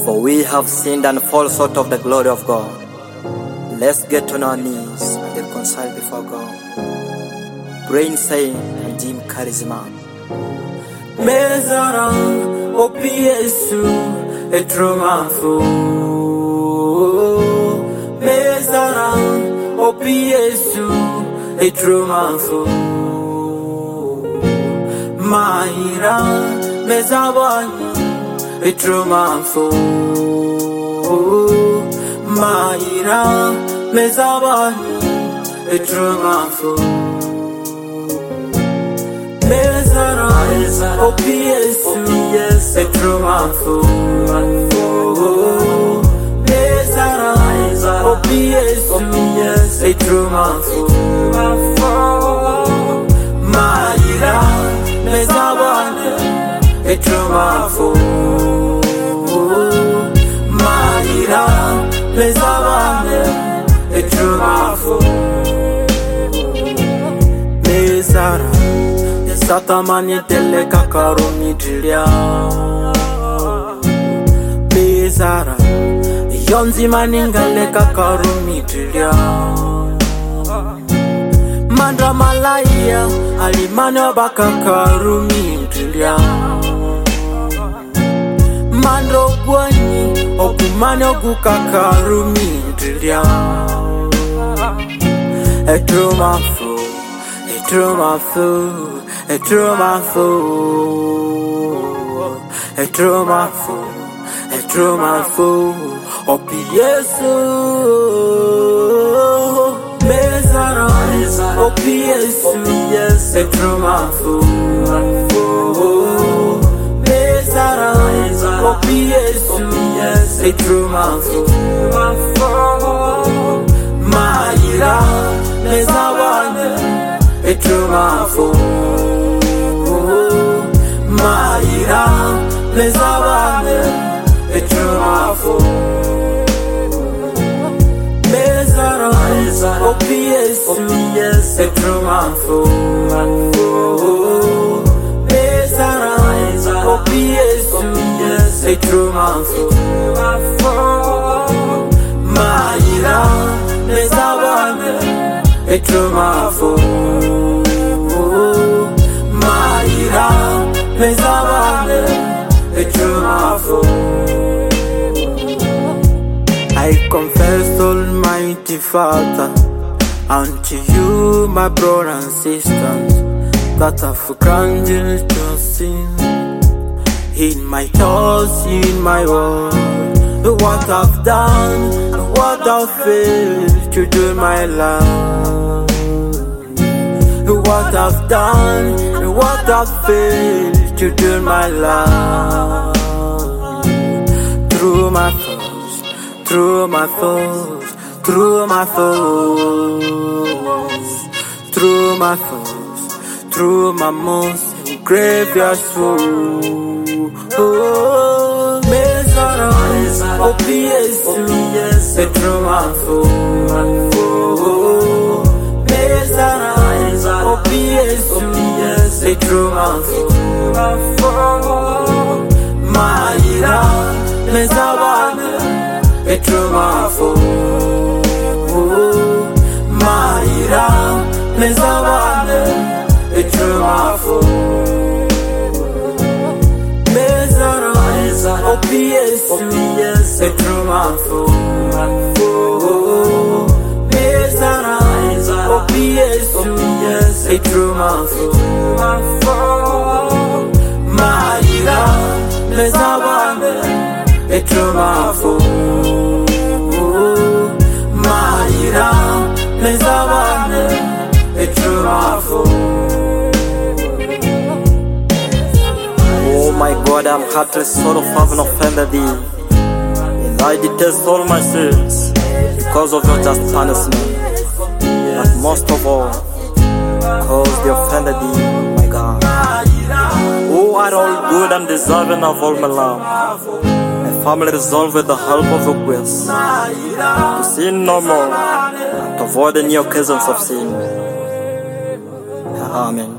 For we have sinned and fall short of the glory of God. Let's get on our knees and reconcile before God. Brain saying and Jim Charisma. Mezara opiesu etromafu. Mezara opiesu etromafu. Maira mezabani etromafu. Maira mezabani etromafu. Mezara opiesu etromafu. Mezara opiesu etromafu. Maira mezabani etromafu. Maira mezabani etromafu. Mezara Satamani tele kakarumi drilia. Bezara Yonzi maningale kakarumi drilia. Mandra malaya alimano bakakarumi drilia. Mandro gwani okumano gukakarumi drilia. Etromafu, etromafu, etromafu, etromafu, etromafu, opiesu. Mezara opiesu etromafu. Mezara opiesu etromafu. Maira mezabane etromafu. Maira mezabane etromafu. Mezara opiesu etromafu. Mezara opiesu etromafu. Maira mezabane etromafu. Maira mezabane etromafu. I confess, Almighty Father, unto you, my brothers and sisters, that I've granted to sin in my thoughts, in my words, what I've done, what I've failed to do in my life. What I've done, what I've failed to do in my life. Through my faults, through my faults, through my faults, through my faults, through my most grievous faults. Oh, Mezara opiesu etromafu. Mezara opiesu etromafu. Maira mezabane etromafu. Maira mezabane etromafu. Mezara opiesu etromafu. Mezara opiesu etromafu. Maira mezabane etromafu. Maira mezabane etromafu. Oh my God, I'm heartless, sort of having offended thee. And I detest all my sins because of your just punishment. But most of all, because they offended thee, my God. Who are all good and deserving of all my love. My family resolved with the help of your grace to sin no more and to avoid any occasions of sin. Amen.